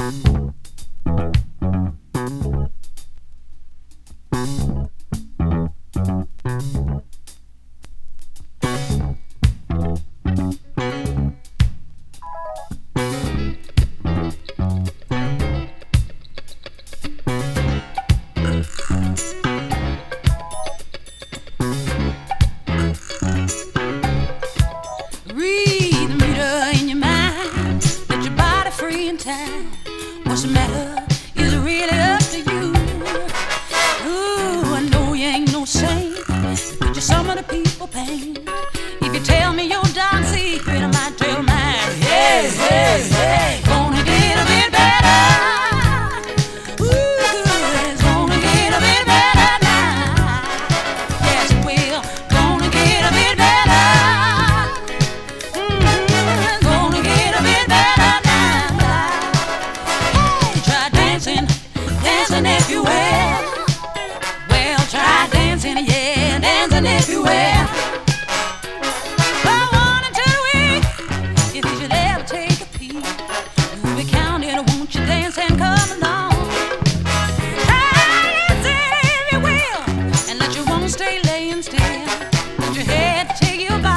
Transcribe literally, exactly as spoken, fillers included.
What's the matter is really up to you. Ooh, I know you ain't no saint, but you're some of the people pain. If you tell me your dark secret, I might tell mine. Hey, hey, hey, gonna get a bit better. Ooh, it's gonna get a bit better now. Yes, it will. Gonna get a bit better. Mm-hmm, it's gonna get a bit better now. Hey, try dancing, dancing if you will. Well, try dancing, yeah, dancing if you will. Stay laying still, let your head take you by.